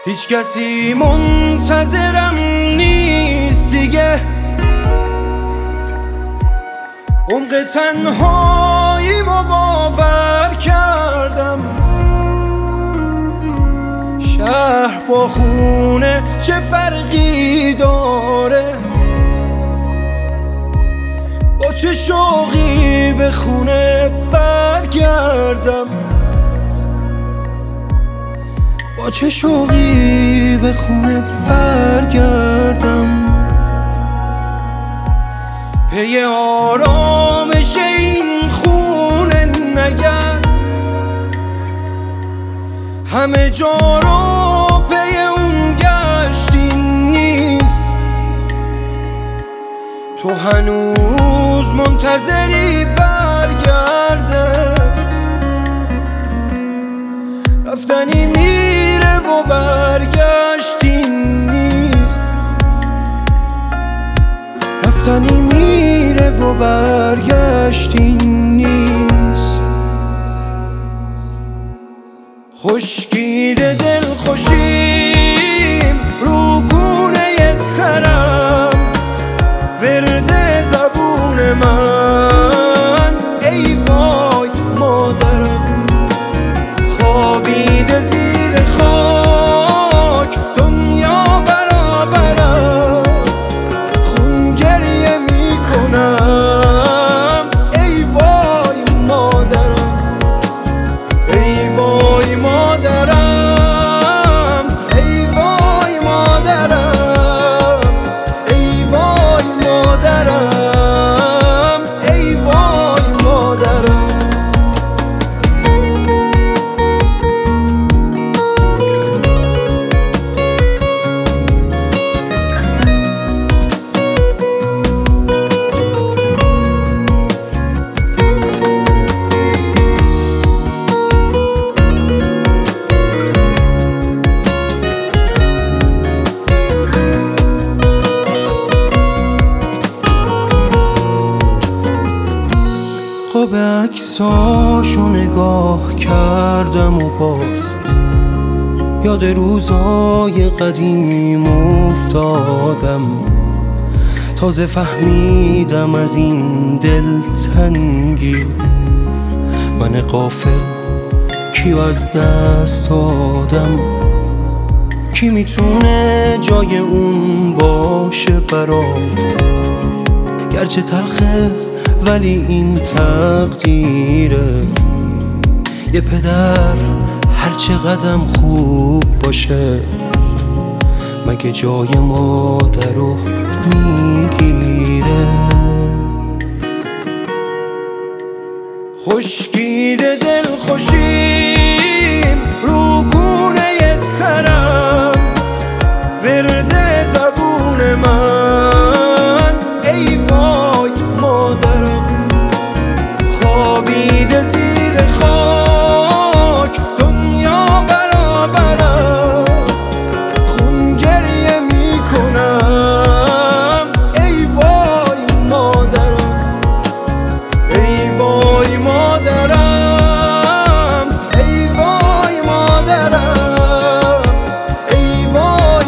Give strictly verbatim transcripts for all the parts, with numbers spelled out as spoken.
هیچ کسی منتظرم نیست دیگه، عمق تنهایی ما باور کردم. شهر با خونه چه فرقی داره، با چه شوقی به خونه برگردم، با چه شوقی به خونه برگردم. پی آرامش این خونه نگرد، همه جا رو پی اون گشتی نیست. تو هنوز منتظری برگرده، رفتنی میره و برگشتی نیست. رفتنی میره و برگشتی نیست. خشکیده دل خوشیم رو گونه ترم، ورد زبون من ای وای مادرم. خوابیده زیر خاک دنیا برابرم، خون گریه میکنم ای وای مادرم. ای وای مادرم، ای وای مادرم، ای وای مادرم، ای وای مادرم. خواب عکساشو نگاه کردم و باز یاد روزای قدیم افتادم. تازه فهمیدم از این دلتنگی من غافل کیو از دست دادم. کی میتونه جای اون باشه برام، گرچه تلخه ولی این تقدیره. یه پدر هر چه قدم خوب باشه، مگه جای مادر رو میگیره. خشکیده دل خوشیم رو گونه ترم، ورد زبون من ای وای مادرم. خوابیده زیر خاک دنیا برابرم، خون گریه میکنم ای وای مادرم. ای وای مادرم، ای وای مادرم، ای وای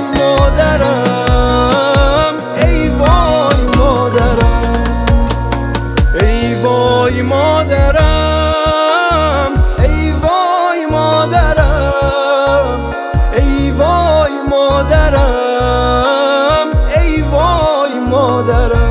مادرم، ای وای مادرم. ای وای مادرم، ای وای مادرم، ای وای مادرم، ای وای مادرم.